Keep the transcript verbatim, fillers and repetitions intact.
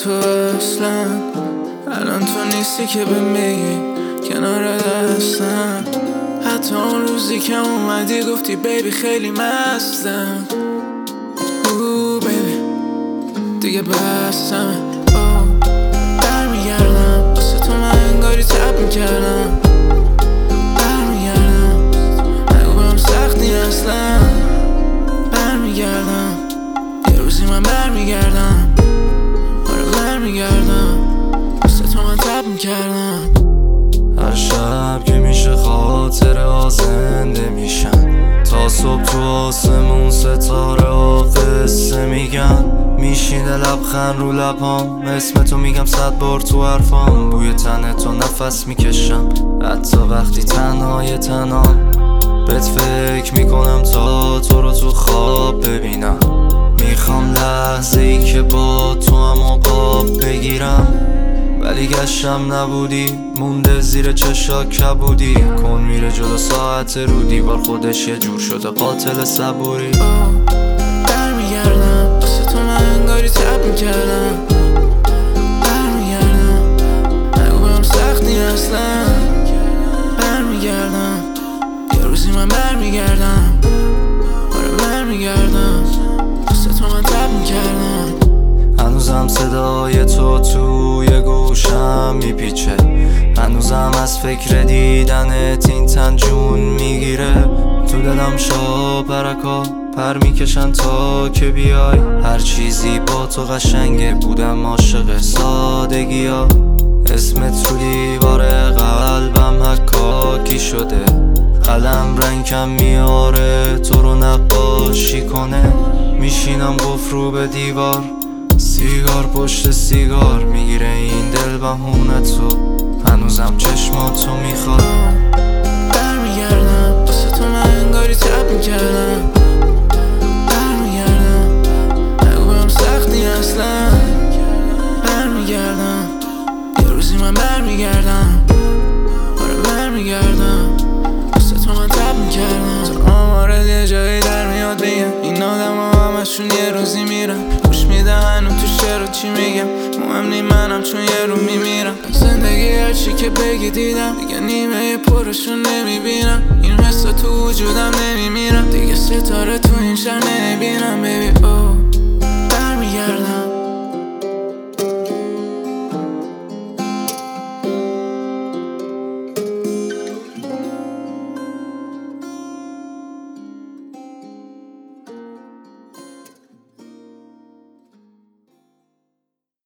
تو اصلا الان تو نیستی که بهم بگی کنار دستم. حتی اون روزی که اومدی گفتی بیبی خیلی مستم. اوه بیبی دیگه بستمه. برمیگردم واسه تو من انگاری تب میکردم. برمیگردم نگو بهم سختی اصلا. برمیگردم یه روزی من برمیگردم. آره برمیگردم واسه تو من تب میکردم. هر شب که میشه خاطره ها زنده میشن. تا صبح تو آسمون ستاره ها قصه میگن. میشینه لبخند رو لبام، اسم تو میگم صد بار تو حرفام. بوی تن تو نفس میکشم حتی وقتی تنهای تنام. بهت فکر میکنم تا تو رو تو خواب ببینم. میخوام لحظه ای که با تو هم آب بگیرم. ولی گشتم نبودی، مونده زیر چشا کبودی. کن میره جلو ساعت رو دیوار خودش یه جور شده قاتل صبوری. برمیگردم واسه تو من انگاری تب میکردم. برمیگردم نگو بهم سختی اصلا. برمیگردم یه روزی من برمیگردم. آره برمیگردم واسه تو من تب میکردم. هنوزم صدای تو توی گوشم میپیچه. هنوزم از فکر دیدنت این تن جون میگیره. تو دلم شا پرکا پر میکشن تا که بیای. هر چیزی با تو قشنگه، بودم عاشق سادگی ها. اسمت رو دیوار قلبم حکاکی شده. قلم رنگم میاره تو رو نقاشی کنه. میشینم قفل رو به دیوار، سیگار پشت سیگار میگیره این دل بهونتو. هنوزم چشماتو میخواد. برمیگردم واسه تو من انگاری تب میکردم. برمیگردم نگو بهم سختی اصلا. برمیگردم یه روزی من برمیگردم. آره برمیگردم واسه تو من تب میکردم. تو آمارد یه جایی در میاد بگم این آدم ها همشون یه روزی میرم. گوش میدن تو شعر و چی میگم مهم نی منم چون یه رو میمیرم. زندگی هرچی که بگی دیدم دیگه نیمه پرشون نمیبینم. این حسا تو وجودم نمیمیرم دیگه. ستاره تو این شهر نمیبینم بیبی. اوه